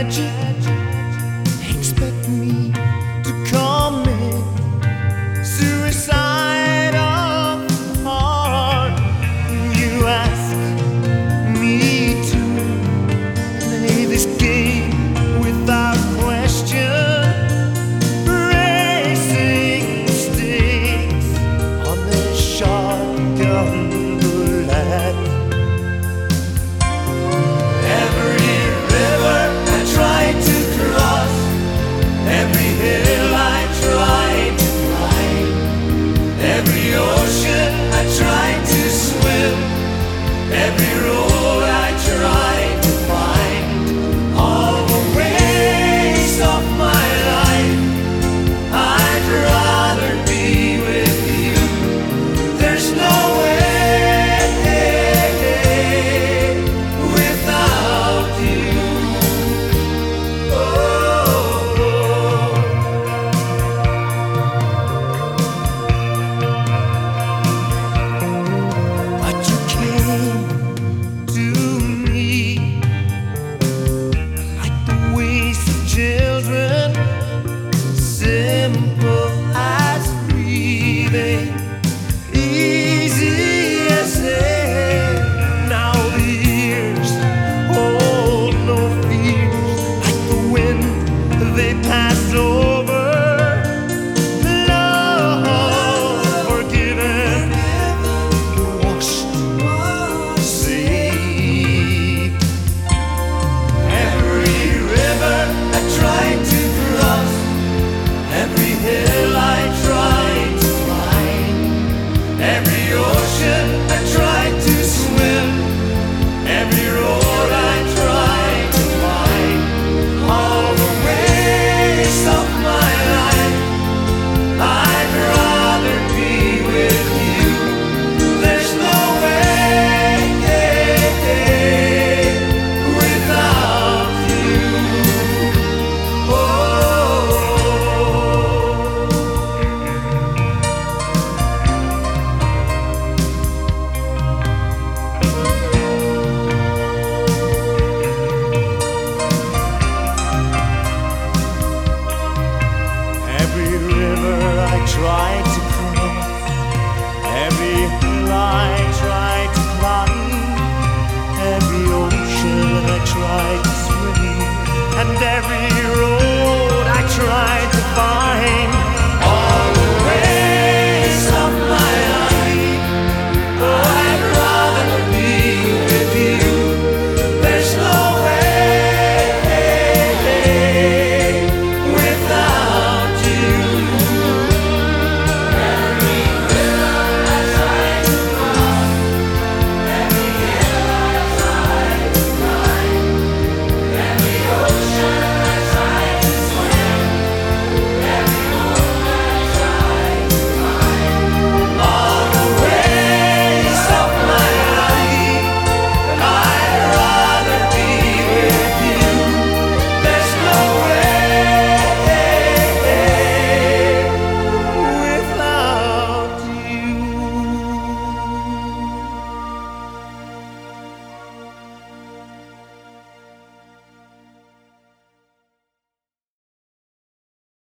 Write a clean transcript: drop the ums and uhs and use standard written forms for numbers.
magic. Expect me to commit suicide of the heart. You ask me to play this game without question, racing stakes on this shotgun bullet. Every river I tried to cross, every hill I tried to climb, every ocean I tried to swim, every road I tried to find, all the ways of my life, I'd rather be with you. There's no way without you. But you came to me like the ways of children, simple as breathing, easy as air. Now the years hold no fears, like the wind they pass over. Love forgiven, washed, saved. Every river I tried to cross, every hill I tried to climb, every ocean I tried to swim, every road I tried to find, all the ways of my life, I'd rather be with you. There's no way without you. Every river I tried